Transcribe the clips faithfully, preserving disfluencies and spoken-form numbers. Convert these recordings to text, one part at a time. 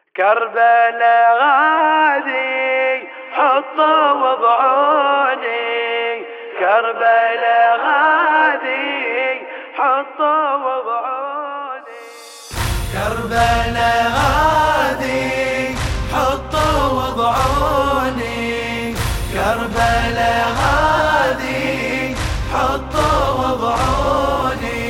كربلاء غادي حطوا وضعوني، كربلاء غادي حطوا وضعوني، كربلاء غادي حطوا وضعوني، كربلاء غادي حطوا وضعوني،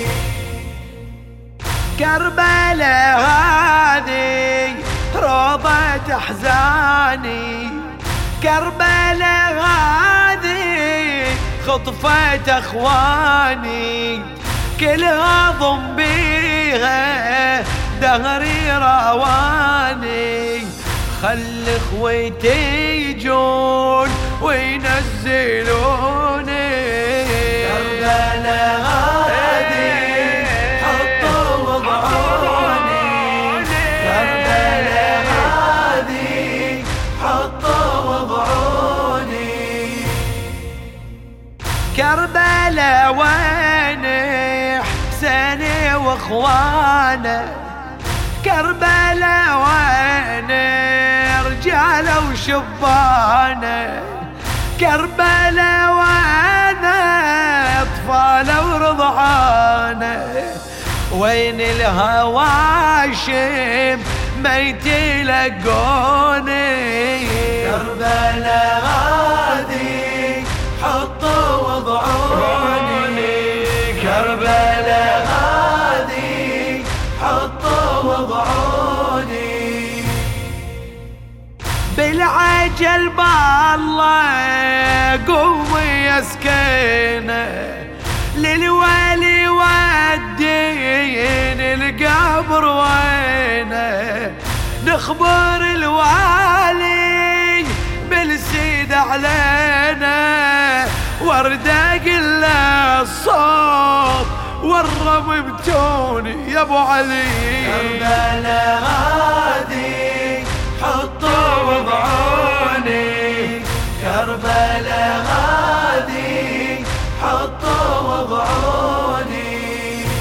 كربلاء غادي روضة أحزاني، كربلاء غادي خطفت أخواني، كلها ضم بيها دهري رواني، خل اخويتي يجون وينزلوني، كربلاء غادي حطوا وضعوني، كربلاء غادي حطوا وضعوني، كربلاء وين حسيني واخوانه، كربلاء وين رجاله وشبانه، كربلاء وين اطفاله ورضعانه، وين الهواشم ميت يلقوني، كربلاء غادي حطوا وضعوني، كربلاء غادي حطوا وضعوني، بالعجل بالله قومي يا سكينة، للوالي والدين القبر وينه، نخبر الوالي بالسيد علينا، وردق له الصوت والرب بتوني يا ابو علي، كربلاء غادي حطوا وضعوني، كربلاء غادي حطوا وضعوني،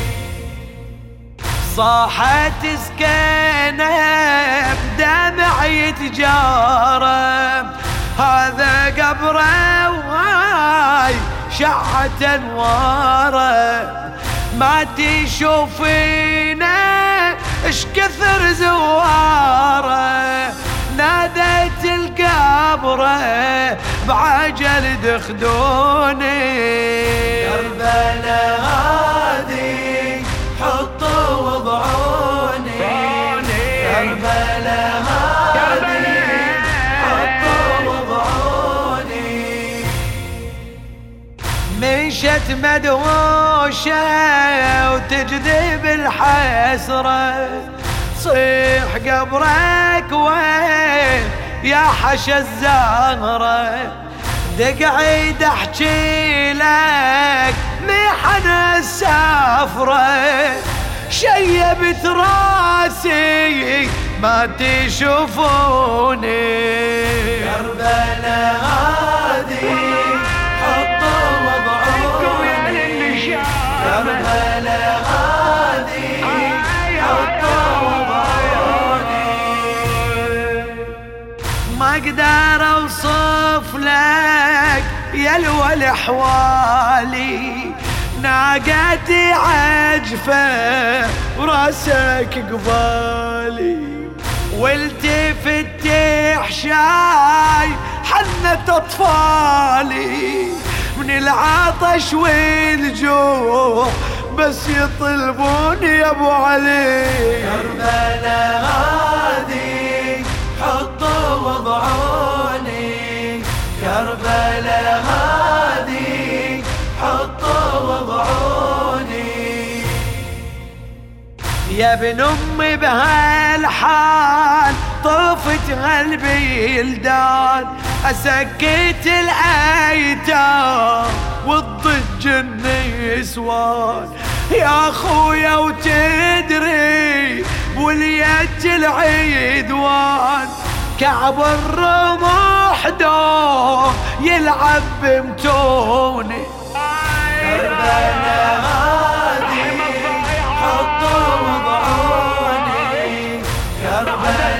صاحت سكينة بدمع يتجارى، هذا قبره وهاي شعت انواره، ما تشوفينا اش كثر زواره، ناديت القبره بعجل دخدوني، كربلاء غادي حطوا وضعوني، كربلاء غادي حطوا وضعوني، مشت مدهوشة وتجذب الحسرة، صيح قبرك وين يا حشا الزهرة، دقعد احكي لك محن السفرة، شيبت راسي ما تشوفوني، كربلاء غادي حطوا وضعوني، كربلاء غادي حطوا وضعوني، ما اقدر اوصف لك يا الول احوالي، ناقتي عجفة وراسك قبالي، والتفت تحشاي حنت اطفالي، من العطش والجوع بس يطلبوني يا ابو علي، كربلاء غادي حطوا وضعوني، كربلاء غادي حطوا وضعوني، يا ابن امي بهالحال طفت قلبي الدان، اسكت الايتام والضج النسوان، يا اخويا وتدري وليت العيدوان، كعب الرمح دوم يلعب بمتوني، كربلاء غادي حطوا وضعوني، كربلاء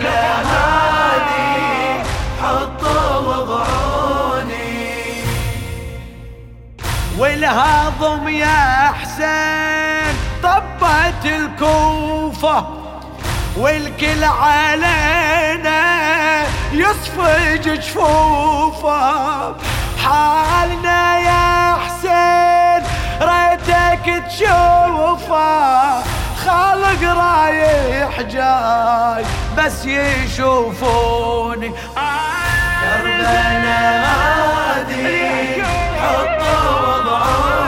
لكم يا حسين طبت الكوفة والكل علينا يصفج جفوفه. حالنا يا حسين ريتك تشوفه، خالق رايح جاي بس يشوفوني. كربلاء هذه حطوا وضعوني